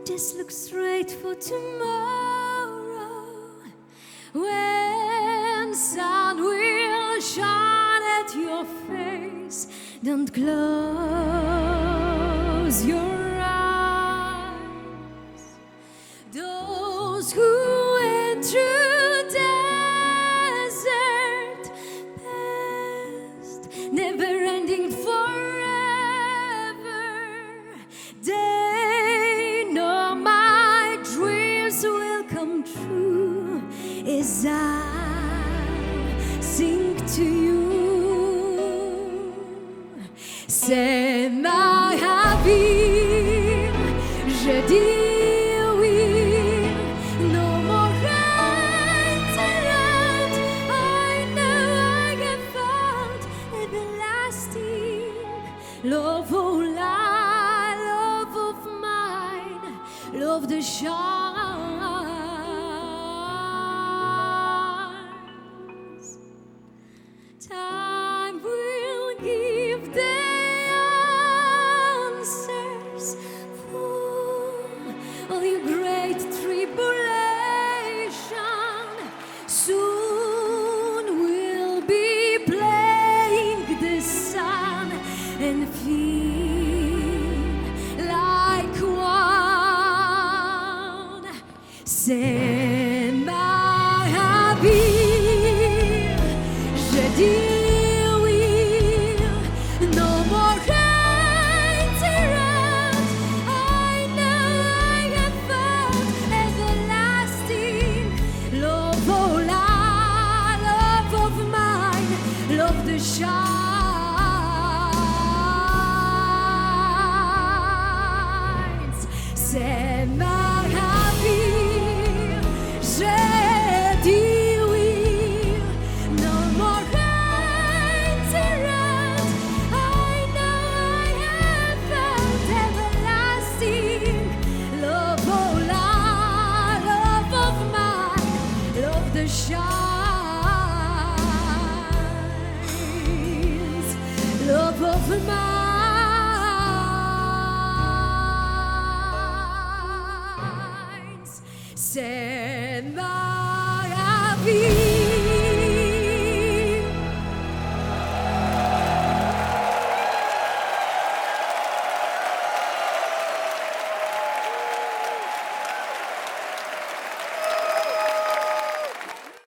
Just look straight for tomorrow, when sun will shine at your face. Don't close your eyes. Those who went through desert past, never-ending forever, they know my dreams will come true as I sing to you. C'est ma vie, je dis oui. No more regret. I know I have found everlasting love of life, love of mine, love that shines. Time will give the answers for all your great tribulation. Soon we'll be playing the sun and feel like one. C'est ma vie, je dis oui. No more regret. I know I have found everlasting love of life, love of mine, love that shines. C'est ma vie, je dis oui. No more regret. I know I have found everlasting love of life, love of mine, love that shines, love of mine. C'est ma vie.